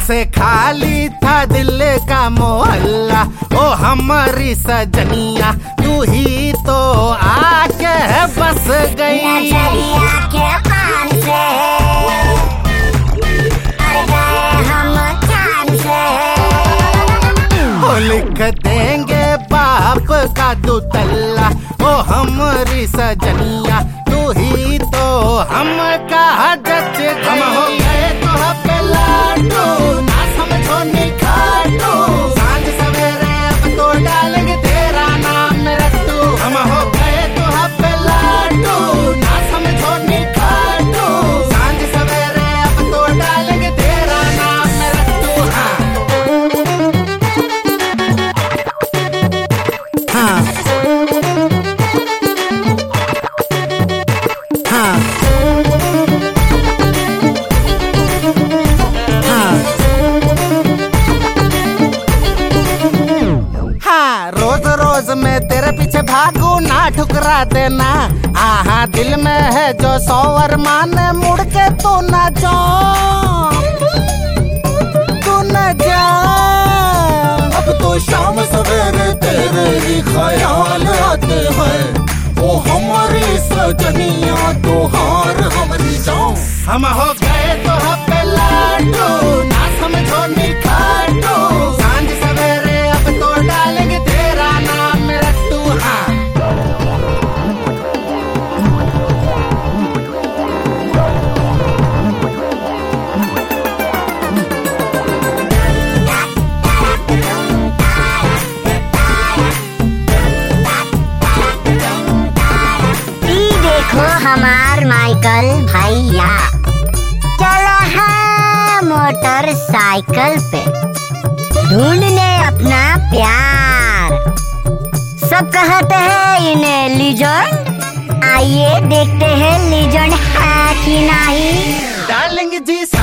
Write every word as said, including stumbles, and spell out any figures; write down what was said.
से खाली था दिल का मोहल्ला, ओ हमारी सजनिया तू ही तो आके बस गई। नजरिया के पान से अड़ गए हम जान से। ओ लिख देंगे बाप का दुतल्ला, ओ हमारी सजनिया तू ही तो हम का जच गई। हम हो गए तो पे लाडू, ना समझो नी खाटू, सांझ सवेरे अब तो डालेंगे तेरा नाम रट्टू। हम हो गए तो पे लाडू, ना समझो नी खाटू, सांझ सवेरे अब तो डालेंगे तेरा नाम रट्टू। हाँ हाँ हाँ रोज रोज मैं तेरे पीछे भागू ना ठुकरा देना। आहा दिल में है जो सौ अरमान, मुड़ के तू ना जा, तू न जा। अब तो शाम सवेरे तेरे ही ख्याल आते हैं, ओ हमारी सजनिया तो हार हमारी जान। हम हो गए तो पे लाडू, ना समझो नी खाटू, सांझ सवेरे अब तो डालेंगे तेरा नाम रट्टू। हाँ देखो हमार माइकल भैया चला है मोटरसाइकिल पे, ढूंढने अपना प्यार। सब कहते हैं इन्हें लीजेंड, आइए देखते हैं लीजेंड है कि नहीं। डालेंगे जी